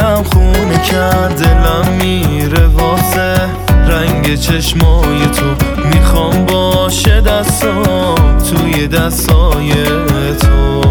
دلم خونه کرد، دلم میره واسه رنگ چشمای تو. میخوام باشه دستام توی دستای تو.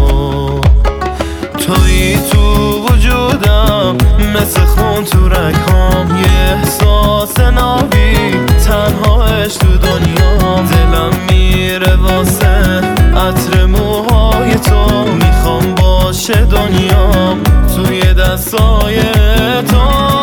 تویی تو وجودم مثل خون تو رگهام، یه احساس نابی تنهاش تو دنیام. دلم میره واسه عطر موهای تو، میخوام باشه دنیام توی دستای تو.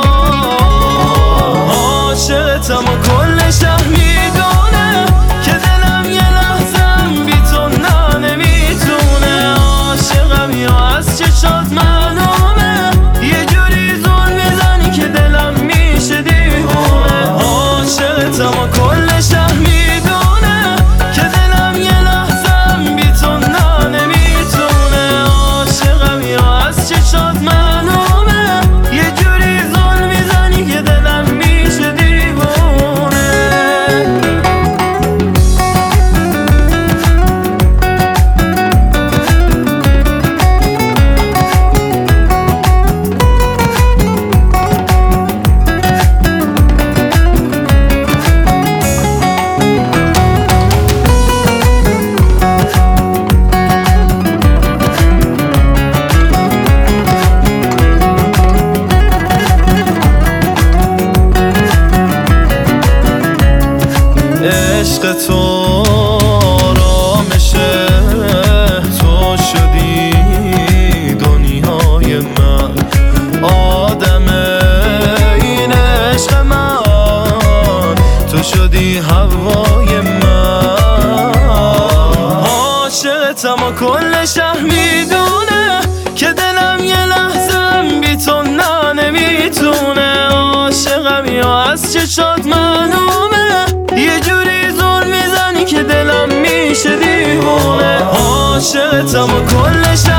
عاشقتم و کل شهر میدونه که دلم یه لحظم بی تو نه نمیتونه. عاشقم یا از چشات معلومه، یه جوری زول میزنی که دلم میشه دیوونه. عاشقتم و کل شهر میدونه که دلم یه لحظم بی تو نه نمیتونه. عاشقم یا از چشات معلومه، یه جوری زول میزنی که دلم میشه دیوونه. عشق تو آرامشه، تو شدی دنیای من. آدم این عشق من، تو شدی هوای من. عاشقتم و کل شهر میدونه که دلم یه لحظم بی تو نه نمیتونه. عاشقم یا از چشات معلومه، یه جوری زور میزنی که دلم میشه دیوونه. عاشقتم و کل شهر